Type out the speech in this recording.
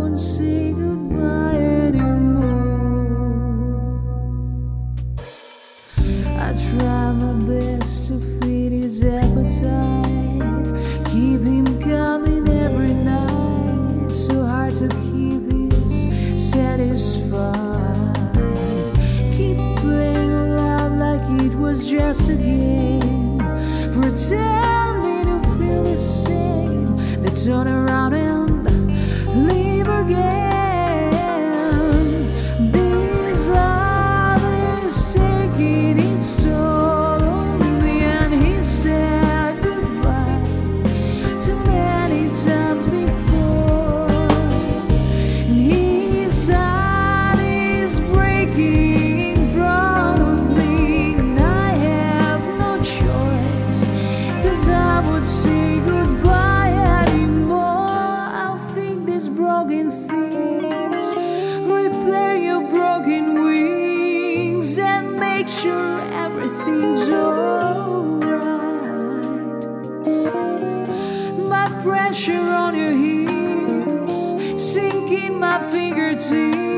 won't say goodbye anymore. I try my best to feed his appetite, keep him coming every night. So hard to keep his satisfied. Keep playing loud like it was just a game. Pretend me to feel the same. They turn around and leave again. This love is taking its toll on me, and he said goodbye too many times before. And his heart is breaking in front of me, and I have no choice, 'cause I would say goodbye anymore. I'll fix these broken things, repair your broken wings, and make sure everything's alright. My pressure on your hips, sinking my fingertips.